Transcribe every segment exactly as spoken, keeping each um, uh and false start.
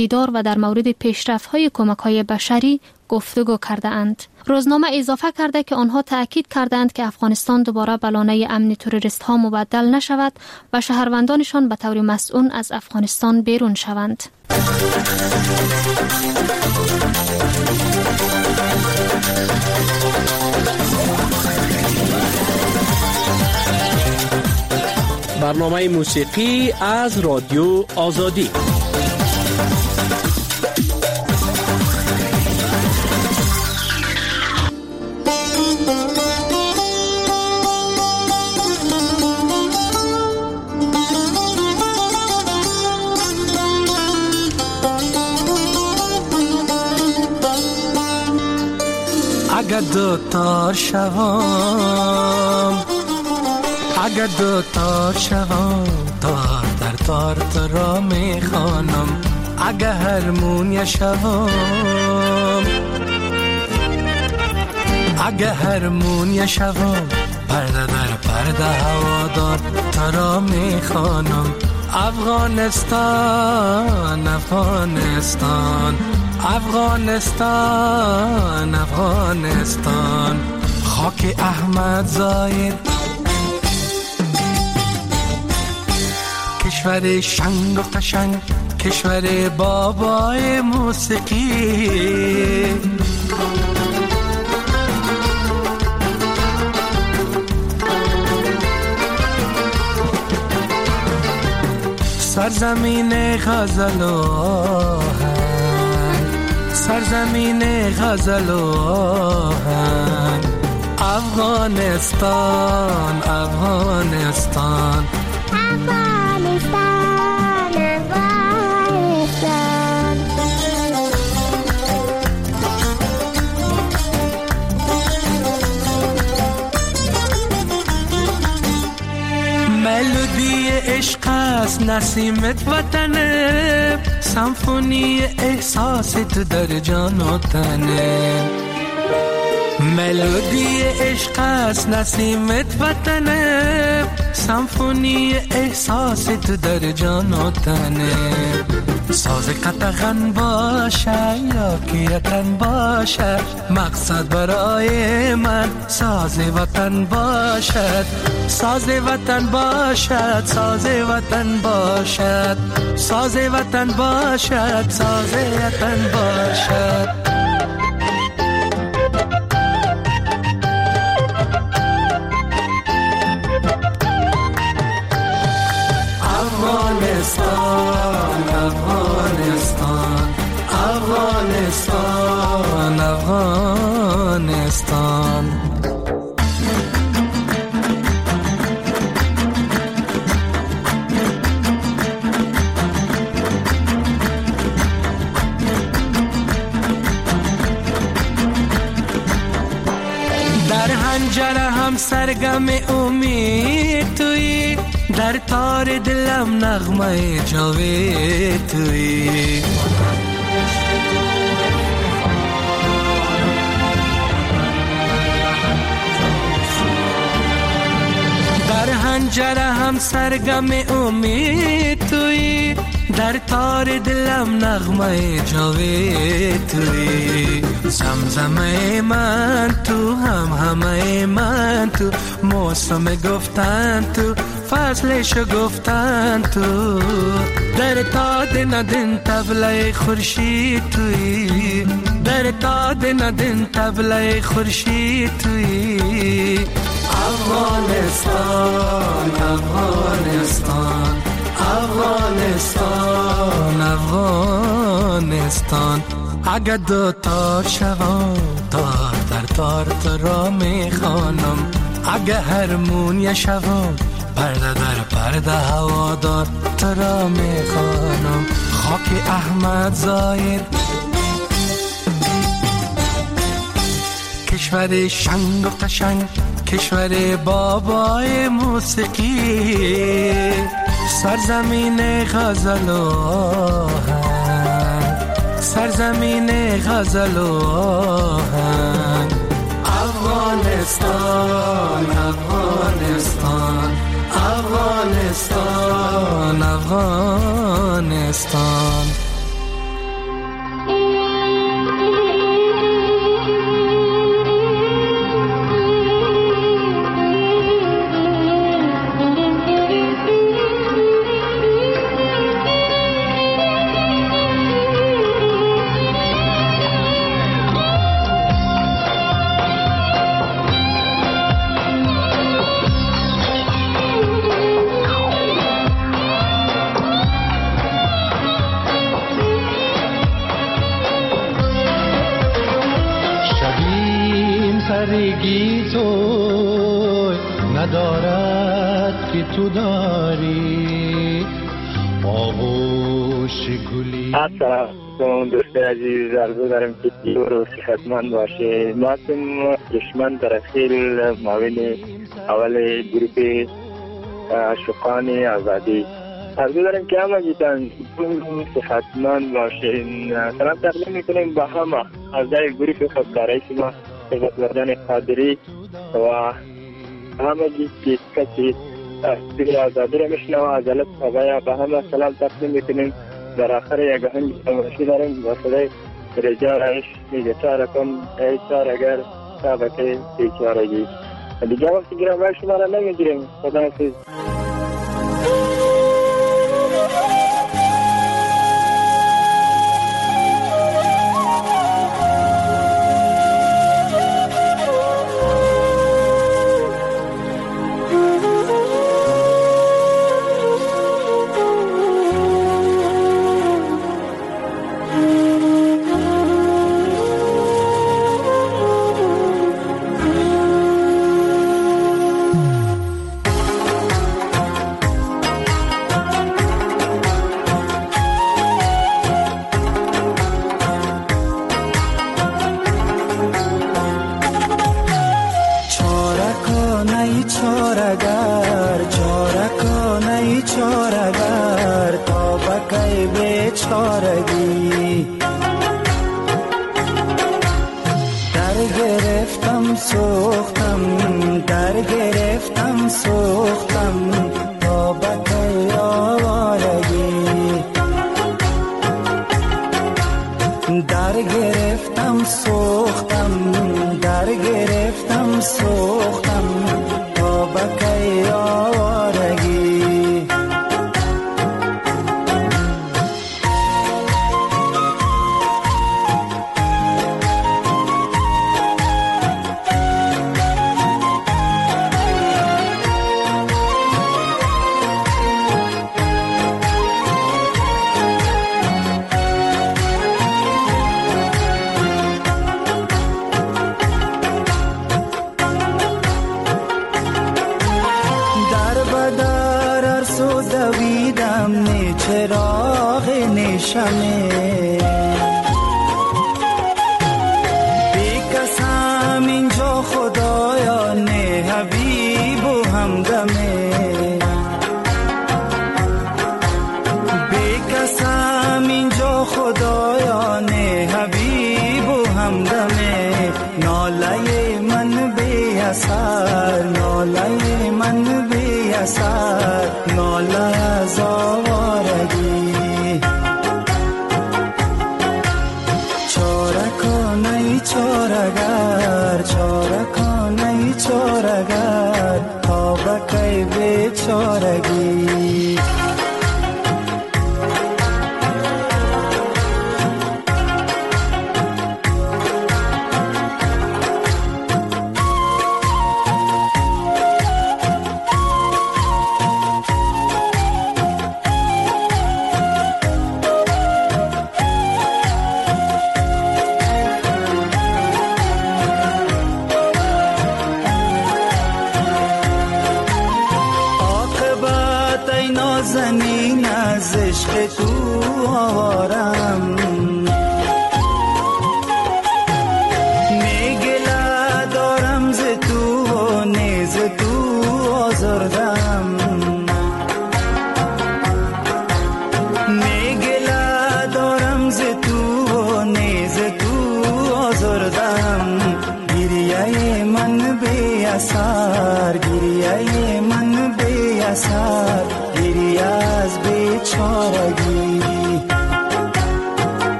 دیدار و در مورد پیشرفت‌های کمک‌های بشری گفتگو کرده اند. روزنامه اضافه کرده که آنها تأکید کردند که افغانستان دوباره به لانه امن تروریست ها مبدل نشود و شهروندانشان به طور مسئول از افغانستان بیرون شوند. برنامه موسیقی از رادیو آزادی. اگر دو تار شوام، اگر دو تار شوام، تار در تار تو را میخوانم. اگر هرمونیا شوام، اگر هرمونیا شوام، پرده در پرده هوادار تو را میخوانم. افغانستان افغانستان افغانستان افغانستان، خاک احمد زاید، کشور شنگ و قشنگ، کشور بابای موسیقی. سرزمین غزل و آهنگ، سرزمین غزل و آهنگ، افغانستان افغانستان افغانستان افغانستان. ملودی عشق است نسیمت وطنه، سمفونی احساس تو در جان و تنه. ملودی عشق است نسیمت وطنه، سمفونی احساس تو در جان و تنه. ساز قطغن باشه یا کیتن باشه، مقصد برای من ساز وطن باشد. ساز وطن باشد، ساز وطن باشد، ساز وطن باشد، ساز وطن باشد. افغانستان افغانستان افغانستان افغانستان. در هنجره هم سرگم امید تویی، در تار دلم نغمه جاوید تویی. در هنجره هم سرگم امید تویی، در تار دلم نغمه جاوید تویی. زمزمه من تو، هم همه من تو، موسم گفتن تو، فصلشو گفتن تو. در تا دن دن طبله خورشید تویی، در تا دن دن طبله خورشید تویی. افغانستان افغانستان افغانستان افغانستان. اگر دو تار شوام، تار در تار تو را میخوانم. اگر هرمونیا شوام، پرده در پرده هوادار تو را میخوانم. خاک احمد زاید، کشور شنگ و قشنگ، کشور بابای موسیقی. سرزمین غزل و آهنگ، سرزمین غزل و آهنگ، افغانستان افغانستان افغانستان افغانستان. بیچارگی تو ندارد که تو داری آغوش گلی. السلام دوست عزیز، عرض دارم که دور و صحتمند باشه. ما هم دشمن در اخیر معاون اول گروپ عاشقان آزادی. عرض دارم که همه جیتان صحتمند باشه. سلام تقدیم میکنیم با همه اعضای گروپ خودکارای شما سید مردان قادری و همه جیت کسی دیر آزادی را میشنوه. عجلت خواهی با همه سلام تقدیم میکنیم. در آخر یک هنگ سمرشی داریم با صدای رجا رایش میگه چاره کن ای چاره گر سابقه بیچارگی. دیگه وقتی گرم باید شما را نمیگیریم. خدا حافظ.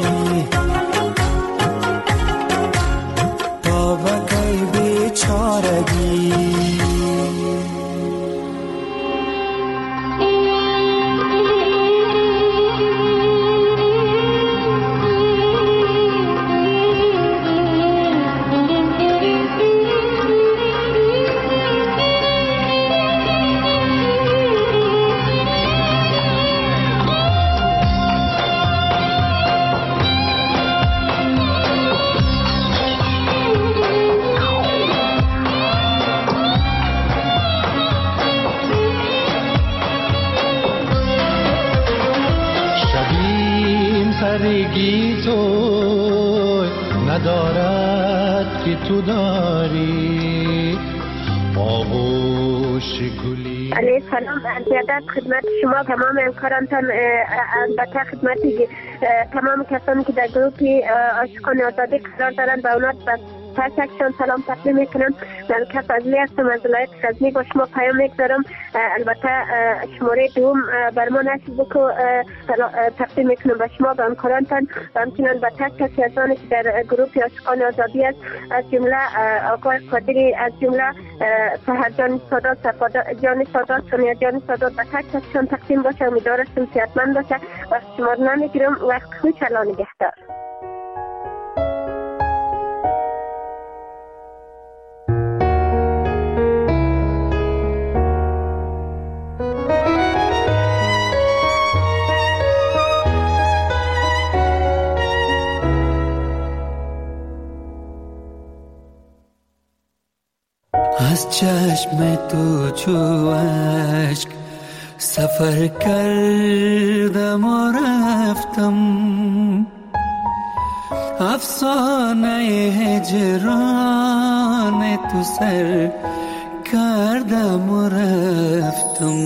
چاره زندگی تو ندارد که تو داری آغوش گلی. علیه سلام، زیادت خدمت شما تمام همکارانتان، البته خدمت تمام کسانی که در گروپ عاشقان آزادی قرار دارند و اونا تشکرشان سلام تقدیم میکنم. ملکه فضلی هستم از ولایت غزنی، با شما پیام میگذارم. البته شماره دوم بر ما نصیب بکو تقدیم میکنم به شما، به همکارانتان و همچنان به تک کسی از آنی که در گروپ عاشقان آزادی است، از جمله آقای قادری، از جمله سحر جان سادات، جان سادات، سونیا جان سادات، به تک کسیشان تقدیم باشه. امیدوارم صحتمند باشه. وقت شما رو نمیگیرم، وقت خوش، الله نگهدار. از چشم تو چو اشک سفر کردم و رفتم، افسانه هجران تو سر کردم و رفتم.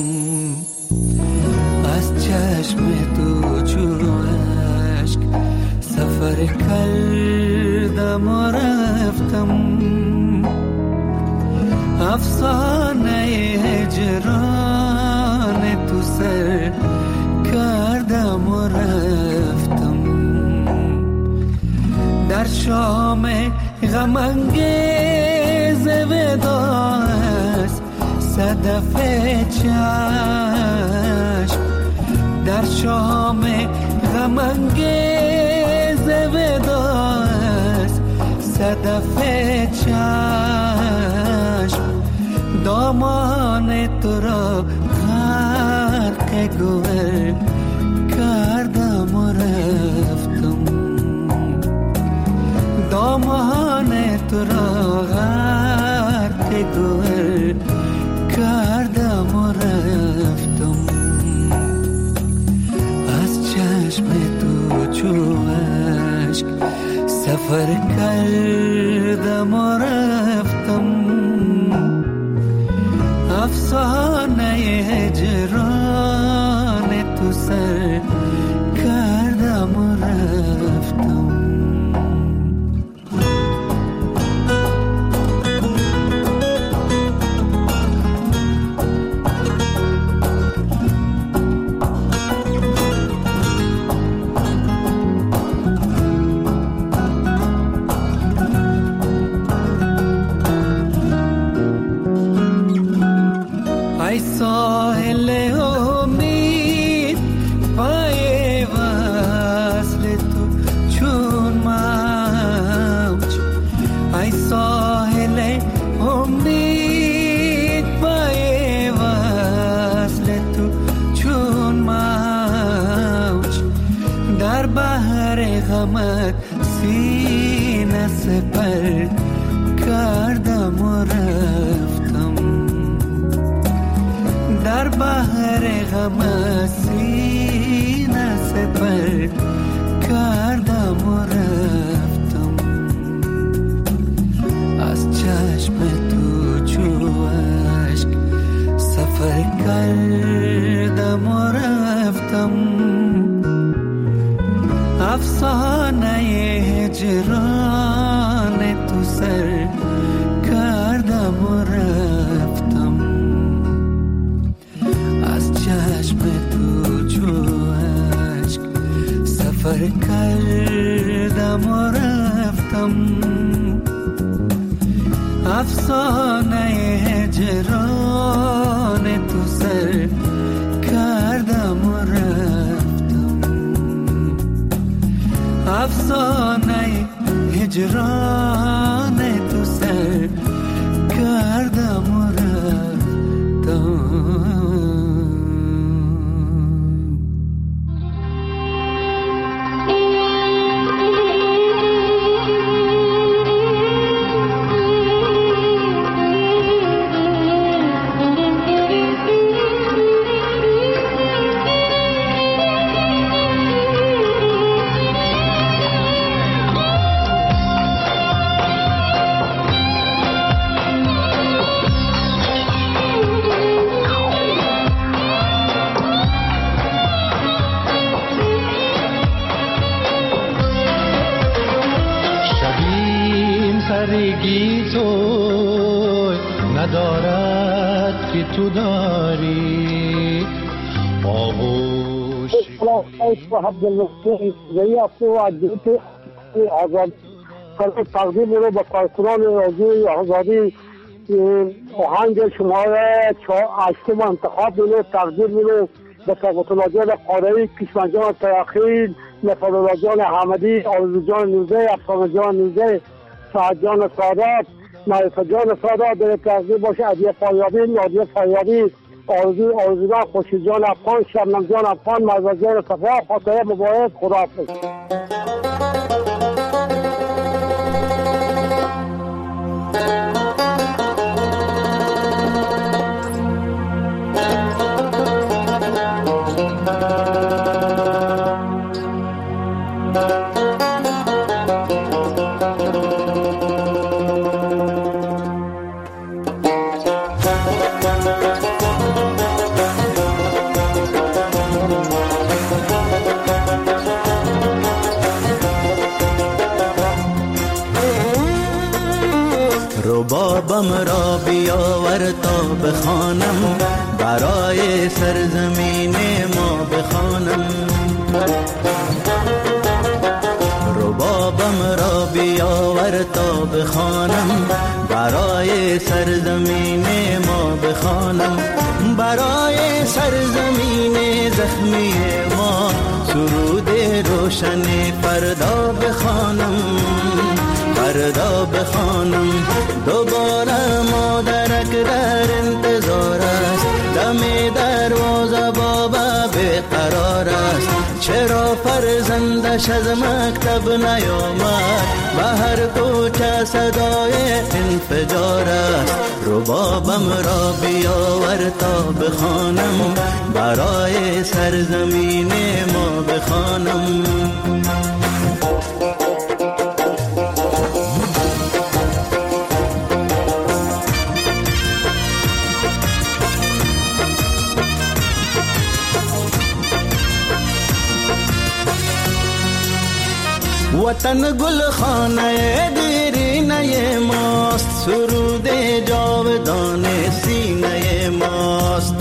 از چشم تو چو اشک سفر کردم و رفتم، افسانه هجران تو سر کردم و رفتم. در شام غم انگیز وداع است صدف چشم، در شام غم انگیز وداع است صدف چشم. دامان تو را غرق گوهر کردم و رفتم، دامان تو را غرق گوهر کردم و رفتم. از چشم تو چو اشک سفر کردم و رفتم، افسانه هجران تو سر کردم و رفتم. ای ساحل امید پای وصل تو چون موج، ای ساحل امید پای وصل تو چون موج. در بحر غمت سینه سپر کردم و رفتم، در بحر غم سینه سپر کردم و رفتم. از چشم تو چو اشک سفر کردم و رفتم، افسانه هجران تو سر کردم و رفتم. چشم تو چو اشک سفر کردم و رفتم، افسانه هجران تو سر کردم و رفتم، افسانه هجران تو سر کردم و رفتم. زندگی تو ندارد که تو داری آغوش آزاد تقدیم رو به کارکنان رادیوی آزادی آهنگ شماره هشتم انتخاب رو تقدیم رو به سقوط جان قادری، کشمن جان ترخیل، نفر جان حمدی، آرزو جان نوزه، افسانه جان نوزه، سعد جان سادات، معرفت جان سادات در تقدیم باشه، عدیه فایابی، نادیه فایابی، آرزو آرزوگان خوشی جان افغان، شبنم جان افغان، مرزا جان صفا، خاطره مبارک، خداحافظ. ربابم را بیاور تا بخوانم، برای سرزمین ما بخوانم. ربابم را بیاور تا بخوانم، برای سرزمین ما بخوانم. برای سرزمین زخمی ما سرود روشن فردا بخوانم، فردا بخوانم. دوباره مادرک در انتظار است، دم دروازه بابا بیقرار است. چرا فرزندش از مکتب نیامد، به هر کوچه صدای انفجار است. ربابم را بیاور تا بخوانم، برای سرزمین ما بخوانم. وطن گل خانه دیرینه ماست، سرود جاودان سینه ماست.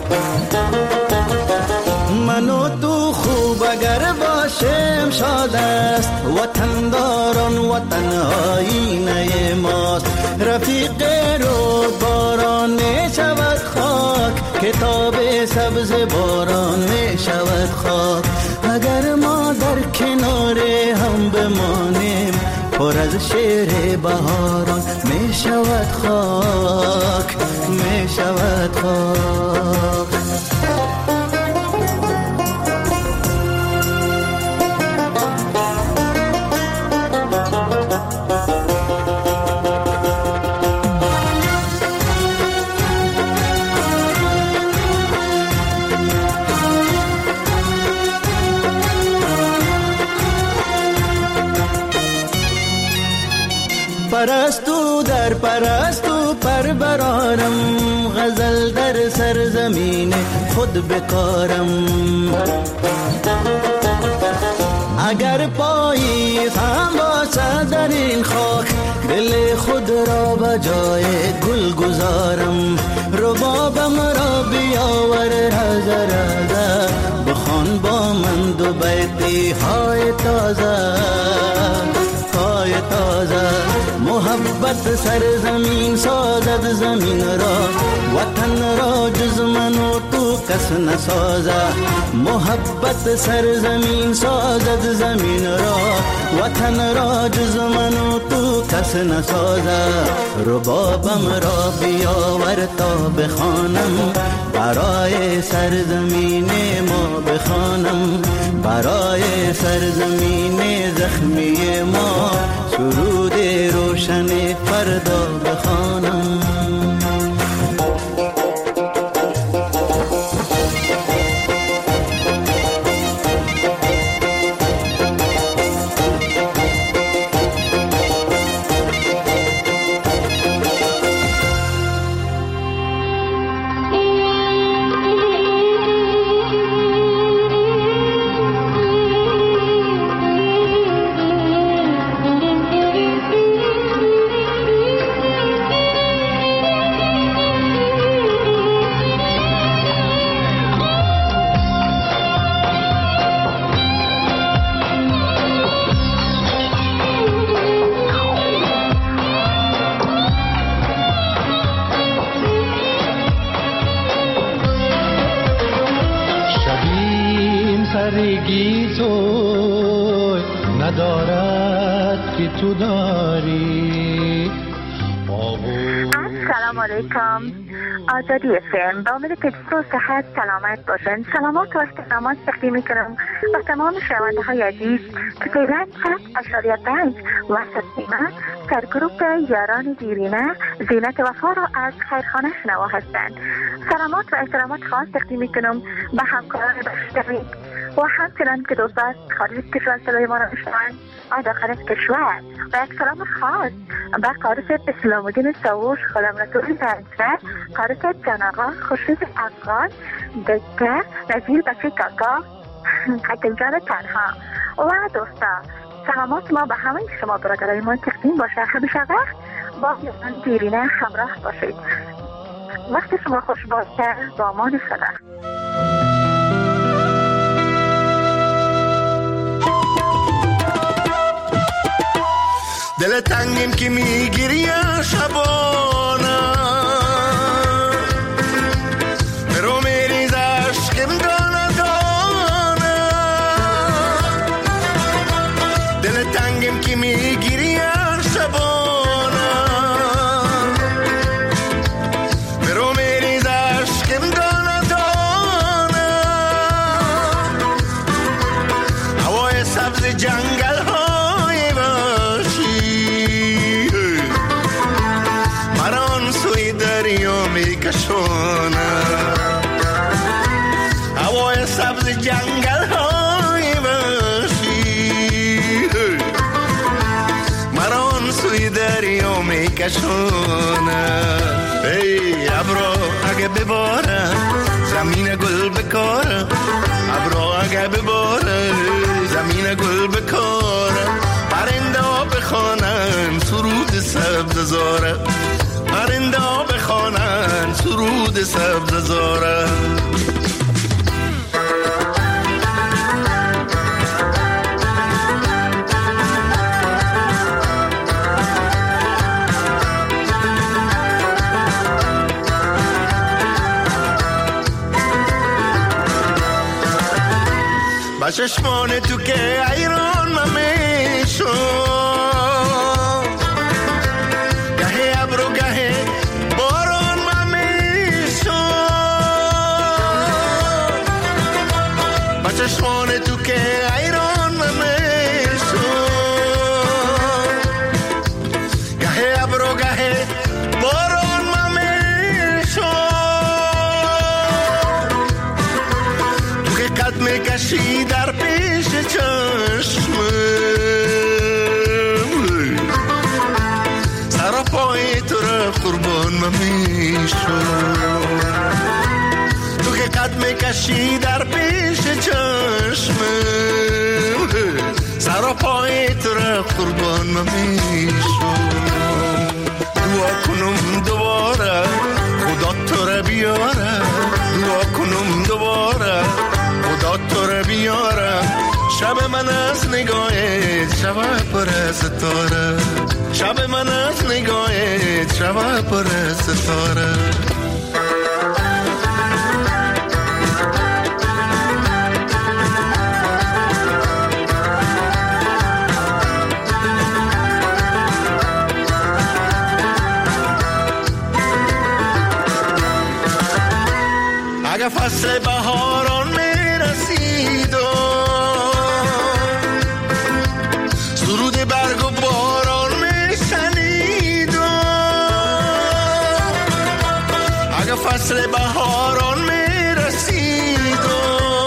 من و تو خوب اگر باشیم شاد است، وطن داران وطن آینه ماست. رفیق رو باران می شود خاک، کتاب سبز باران می شود خاک. اگر ما در کنار هم بمانیم، پر از شعر بهاران می شود خاک، می شود خاک. پرستو در پرستو پر برارم، غزل در سرزمین خود بکارم. اگر پاییز هم باشد در این خاک، دل خود را به جای گل گذارم. ربابم را بیاور رزه رزه، بخوان با من دو بیتی های تازه، های تازه. محبت سرزمین سازد زمین را، وطن را جز من و تو کس نسازه. محبت سرزمین سازد زمین را، وطن را جز من و تو کس نسازه. ربابم را بیاور تا بخوانم، برای سرزمین ما بخوانم. برای سرزمین زخمی ما سرود روشن فردا بخوانم. بشارت که تو داری. السلام علیکم. آزادی فیلم با امید که جسم و صحت سلامت باشند. سلامات و احترامات تقدیم میکنم و تمام شنونده های عزیز که فعلا صد اشاریه پنج وسط نیمه در گروپ یاران دیرینه زینت وفا را از خیرخانه شنوا هستند. سلامات و احترامات خاص تقدیم میکنم به همکاران بشتری و همچنان که دوستان خارج کشور صدای ما را میشنوند و داخل کشور، و یک سلام خاص به قارس اسلام الدین ساووش، خالم رسول پنجره، قارس جان آقا، خورشید افغان، دکتر نزیل بچه کاکا، حکم جان تنها و دوستان. سلامات ما به همه شما برادرای ما تقدیم باشه. همیشه وقت با یاران دیرینه همراه باشید. وقت شما خوش باشه. با امان خدا. دل تنگیم که میگیری شبانه برو میریز عشقم دانه دانه. دل تنگیم که میگیری شبانه برو میریز عشقم دانه دانه. هوای سبز جنگل های دریا میکشونه. هوای سبز جنگل های وحشی مران سوی دریا میکشونه. ای ابرو اگه بباره زمین گل بکاره، ابرو اگه بباره زمین گل بکاره. پرنده ها بخوانن سرود سبز زاره، پرنده ها بخوانن سرود سبز زاره. با چشمان تو که ایران ممیشو گهه ابرو گهه باران ممیشو. با چشمان تو که ایران ممیشو گهه ابرو گهه باران ممیشو. تو که قد میکشی در پیش چشمه سر پای تو را قربان ممیشو. تو که قد میکشی در پیش چشمه سر پای تو را قربان ممیشو. دعا کنم دوباره خدا تو را بیاره، دعا کنم دوباره خدا تو را بیاره. شب من از نگاهت شب پر ستاره، شب من از نگاهت شب پر ستاره. اگه فصل بهاران میرسید و سرود برگ و باران میشنید و اگه فصل بهاران میرسید و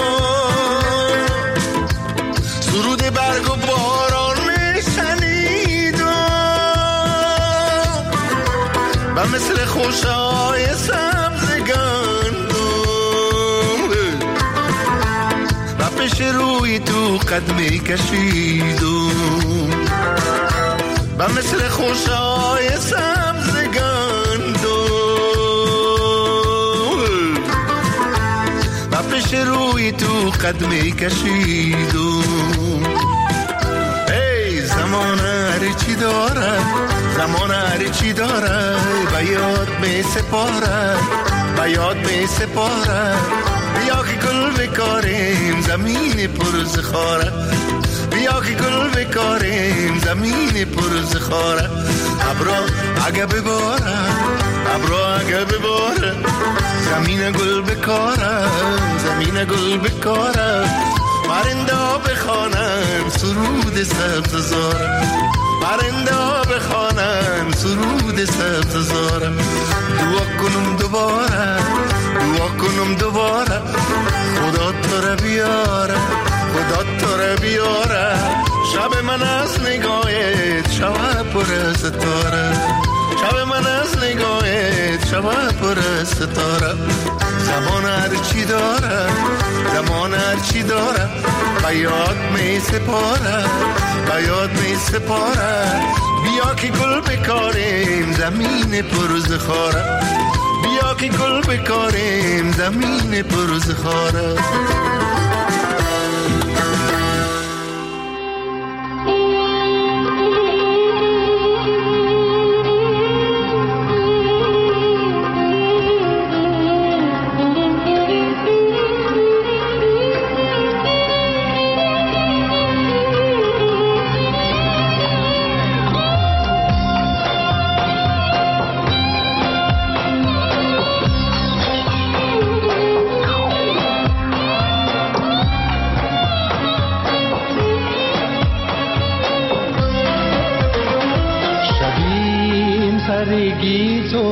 سرود برگ و باران میشنید و و مثل خوشهای سبزگان پیش روی تو قدمی کشیدم و مثل خوشهای سبزگان دو و پیش روی تو قدمی کشیدم. ای زمان هر چی داره، زمان هر چی داره به یاد می سپاره، به یاد می سپاره. بیا که گل بکاریم زمین پر زخاره، بیا که گل بکاریم زمین پر از خاره. ابرا اگه بباره ابرا اگه بباره زمین گل بکاره زمین گل بکاره. پرنده ها بخوانن سرود سبززاره پرنده ها بخوانن سرود سبززاره. دعا کنم دوباره دعا کنم دوباره خدا تو را بیاره خدا تو را بیاره. شب من از نگاهت شب پر از ستاره شب من از نگاهت شب پر از ستاره. زمان هرچی داره زمان هرچی داره به یاد می سپاره به یاد می سپاره. بیا که گل بکاریم زمین پر از خاره بیا که گل بکاریم زمین پر از خاره. سرگی تو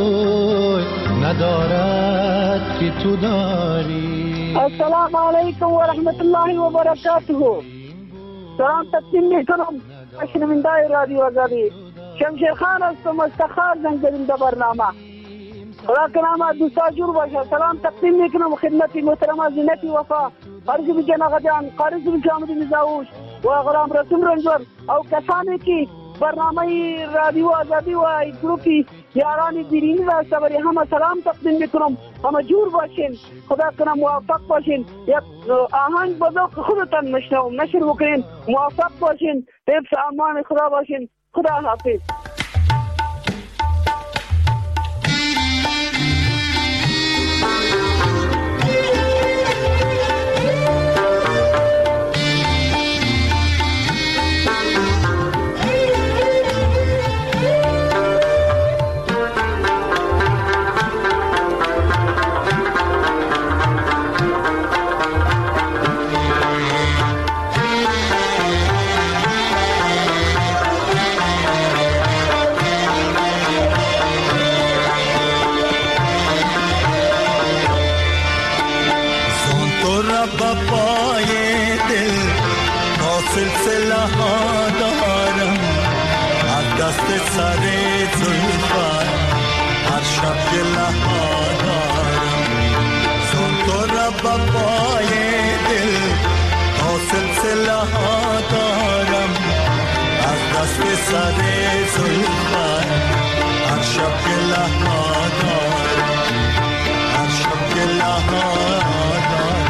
ندارد که تو داری. السلام علیکم و رحمت الله و برکاته. سلام تقدیم میکنم شنونده رادیو آزادی. شمشیر خان هستم از تخار زنگ زدیم در برنامه. خدا کنامه دوستا جور باشه. سلام تقدیم میکنم خدمت محترمه زینت وفا قارض بجان آقا جان قارض بجامد نزاوش و غلام رسول رنجور او کسانی که برنامه رادیو آزادی و گروپی یاران دیرینی را سبری همه سلام تقدیم میکنم. همه جور باشین خدا کنم موفق باشین. یک آهنگ بذوق خودتان مشنوم نشر بکنین موفق باشین. حفظ امان خدا باشین. خدا حافظ. سلسله ها دارم از دست سر زلفت هر شب گله ها دارم. زن تو را بابای دل تا سلسله ها دارم از دست سر زلفت هر شب گله ها دارم هر شب گله ها دارم.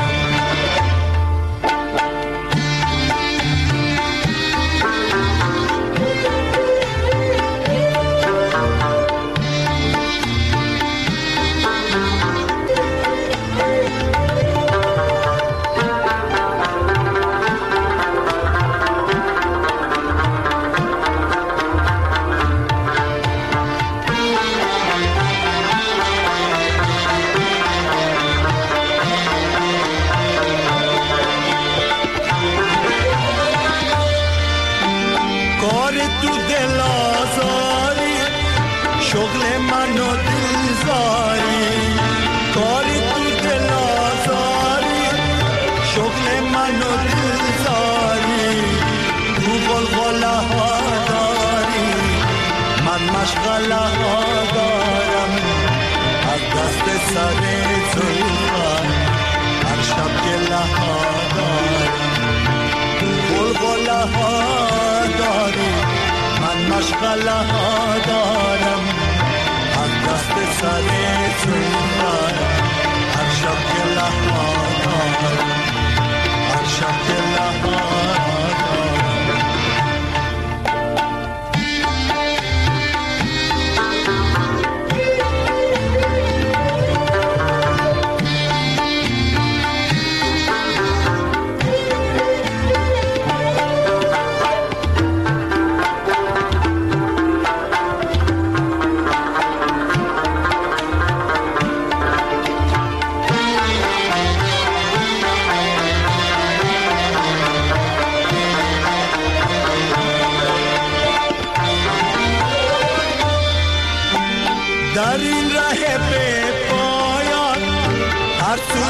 مشغله ها دارم از دست سر زلفت هر شب گله ها دارم. بلبله ها داری من مشغله ها دارم از دست سر زلفت هر شب گله ها دارم هر شب گله ها دارم.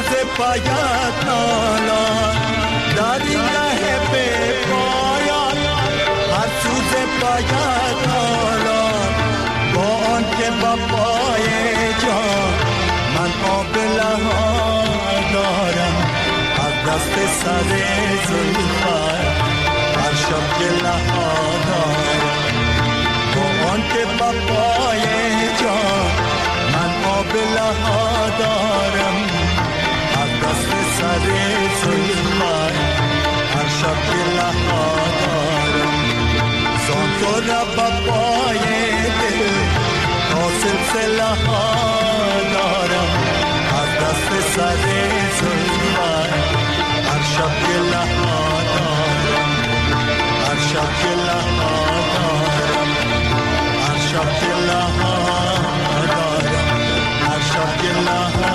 سوز پایت نالان در این ره به پایان، هر سوز پایت نالان با آن که با پای جان من آبله ها دارم از دست سر زلفت هر شب گله ها دارم با آن که با پای جان من آبله ها دارم از دست سر زلفت هر شب گله ها دارم زان تو را با پای دل تا سلسله ها دارم از دست سر زلفت هر شب گله ها دارم هر شب گله ها دارم هر شب گله ها دارم هر شب گله ها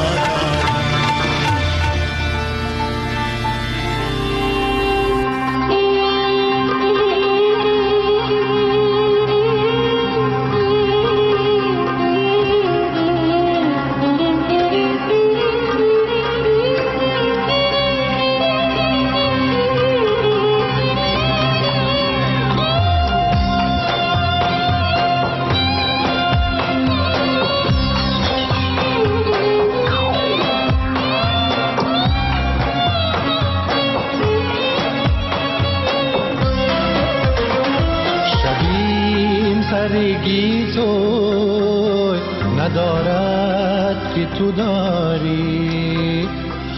سرگی تو ندارد که تو داری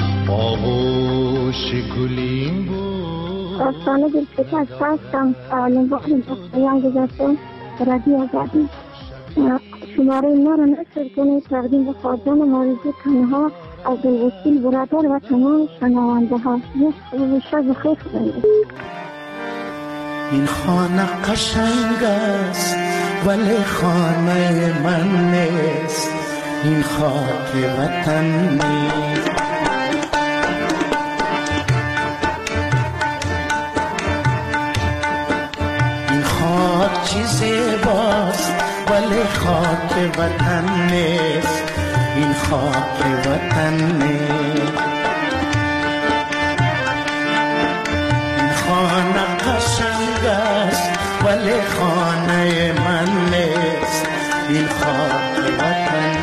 آغوش گلیم بود داستان دلپیچه هستم اولین بار بیان گذاشتم رادیو آزادی شماره ما را نشر کنید تقدیم به خواجان ماریزی تنها عبدالوکیل برادر و تمام شنونده ها یک شب خیر کنید. این خانه قشنگ است ولی خانه من نیست، این خاک وطن نیست. این خاک چیزی باست ولی خاک وطن نیست، این خاک وطن نیست. این خانه قشنگ است ولی خانه من نیست، این خاک وطن.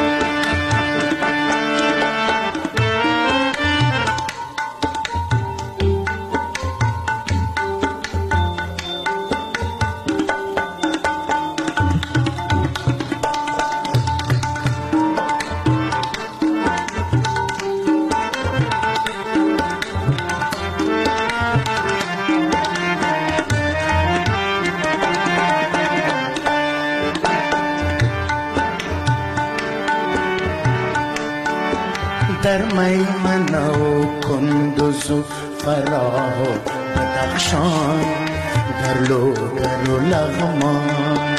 در میمنه و کندوز و فراه و بدخشان، در لوگر و لغمان.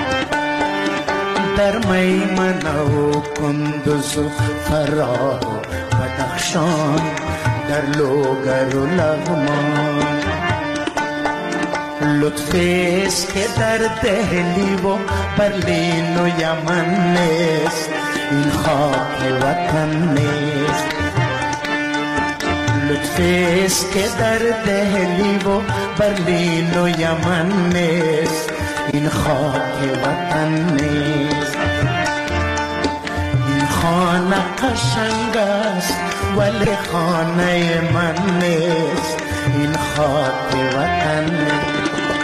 در میمنه و کندوز و فراه و بدخشان، در لوگر و لغمان. لطفی است که در دهلی و برلین و یمن نیست، این خاک وطن نیست. لطفی است که در دهلی و برلین و یمن نیست، این خاک وطن نیست. این خانه قشنگ است ولی خانه من نیست، این خاک وطن نیست.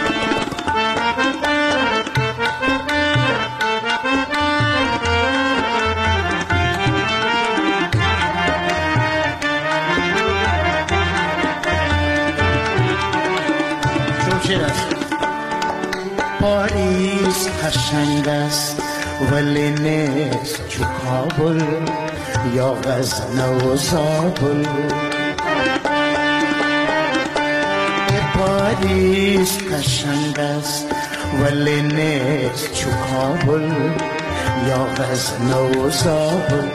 پاریس قشنگ است ولی نیست چو کابل یا غزنه و زابل. پاریس قشنگ است ولی نیست چو کابل یا غزنه و زابل.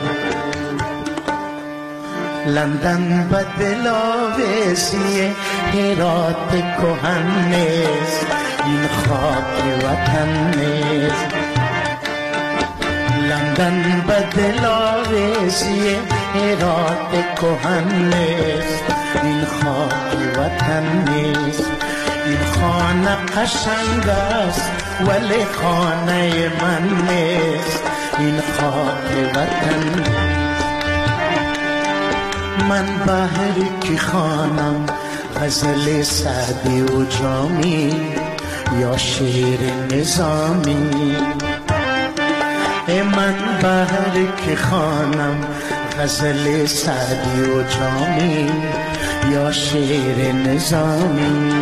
لندن به دلاویزی هرات کهن نیست، این خاک وطن نیست. خواندن به دلاویزی هرات کهن نیست، این خاک وطن نیست. این خانه قشنگ است ولی خانه من نیست، این خاک وطن نیست. من بهری که خانم غزل سعدی و جامی یا شعر نظامی. من بهری که خانم غزل سعدی و جامی یا شعر نظامی.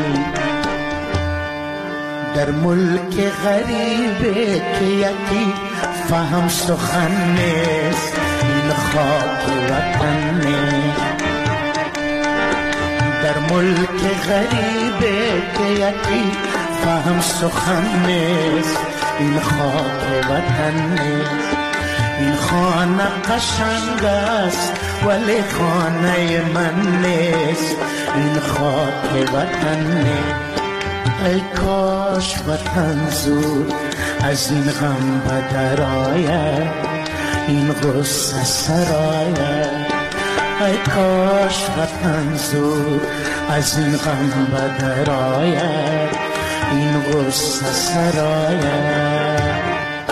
در ملک غریبه که یکی فهم سخن نیست، این خاک وطن نیست. در ملک غریبه که یکی فهم سخن نیست، این خاک وطن نیست. این خانه قشنگ است ولی خانه من نیست، این خاک وطن نیست. ای کاش وطن زود از این غم بدر آید، این غصه سرآید. ای کاش وطن زود از این غم بدر آید، این غصه سرآید.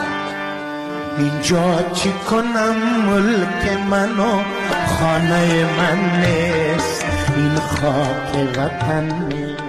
اینجا چی کنم ملک منو خانه من نیست، این خاک وطن نیست.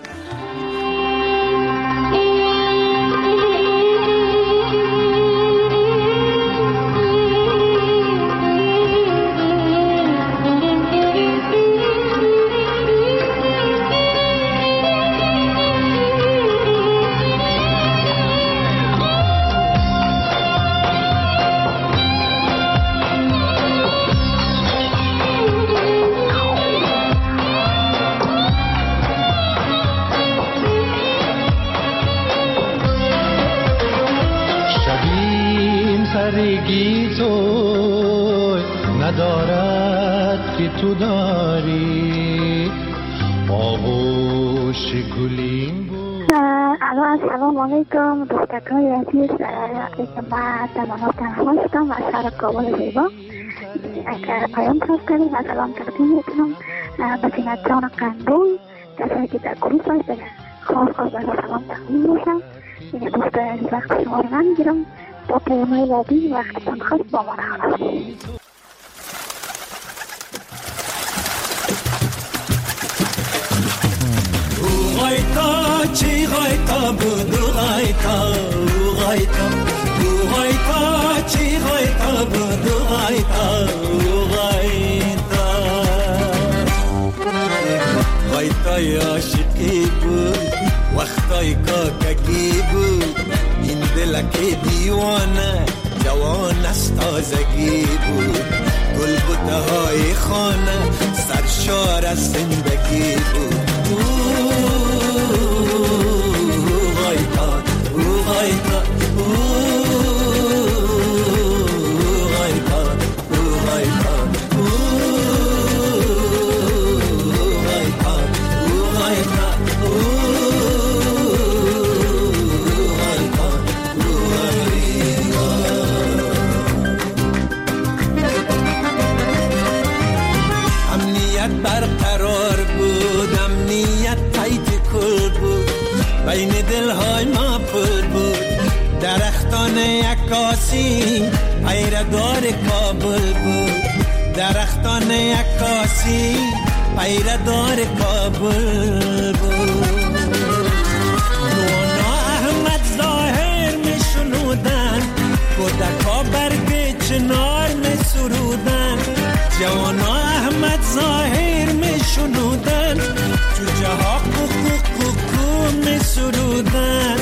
ندارد که تو داری آغوش گلیم بود. السلام علیکم دوستکای عزیز، من تمامات هستم از شهر کابل زیبا. اگر پیام خواست کردیم و سلام تقدیم میکنم به زینت جان قندون، کسایی که در گروه هست خواست خواست برای سلام تقدیم میشم. این دوست عزیز وقت شما رو نمیگیرم، با پیامهای بعدی وقتتان خواست با ما نخواست. غایتا چی غایتا بود غایتا غایتا غایتا چی غایتا بود غایتا غایتا غایتای عاشقی بود وقتای کاکگی بود این دلک دیوانه جوان است تازگی بود گلبوته های خانه سرشار از زندگی بود برقرار بود امنیت تایت کل بود بین دلهای ما پر بود درختان عکاسی پیردار کابل بود درختان عکاسی پیردار کابل بود نونا احمد ظاهر می شنودن کودکا برگ چنار می سرودن جوانا احمد ظاهر می شنودن جوجه ها کوکو کوکو می سرودن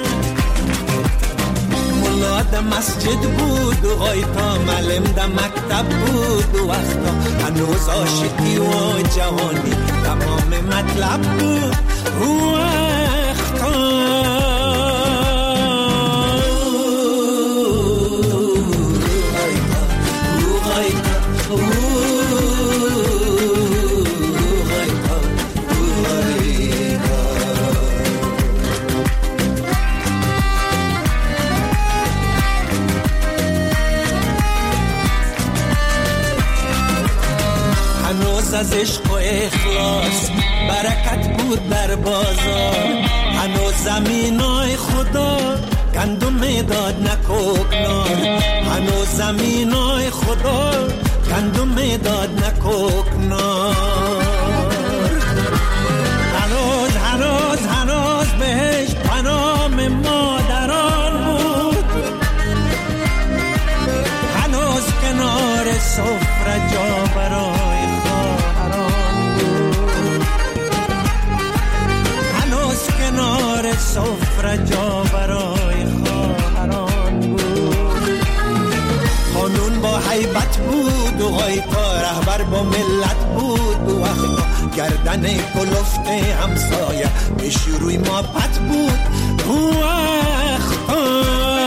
ملا ده مسجد بود و غایتا معلم ده مکتب بود و وقتا هنوز عاشقی و جوانی تمام مطلب بود و وقتا از عشق و اخلاص، برکت بود در بازار. هنوز زمینای خدا گندم میداد نه کوکنار، هنوز زمینای خدا گندم میداد نه کوکنار. هنوز هنوز هنوز بهش پنام مادران بود، هنوز کنار سفره جا برای خواهران بود، هنوز کنار سفره جا برای خواهران بود. قانون با حیبت بود و غیتا، رهبر با ملت بود و وقتا گردن کلفت همسایه پیش روی ما پت بود و وقتا.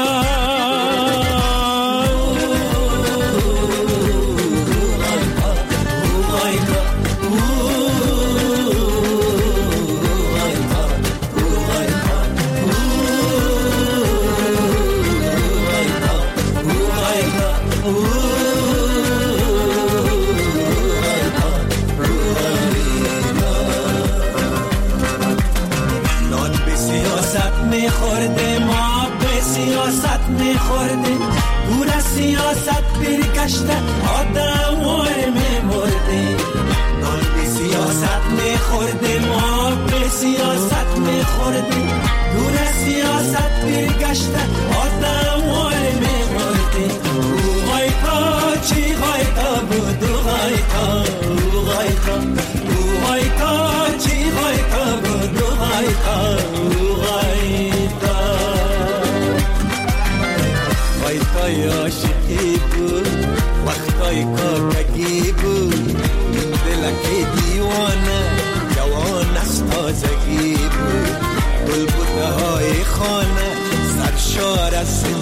میخورده ما به سیاست میخورده، دور از سیاست برگشته آدم وار میمرده. نان به سیاست میخورده ما به سیاست میخورده، دور از سیاست برگشته آدم وار میمرده. او غایتا چی غایتا بود او غایتا، او غایتا او غایتا چی غایتا بود او غایتا، او غایتا غایتای عاشقی بود، وقتای کاکگی بود. این دلک دیوانه جوان از تازگی بود، گل بوده های خانه سرشار از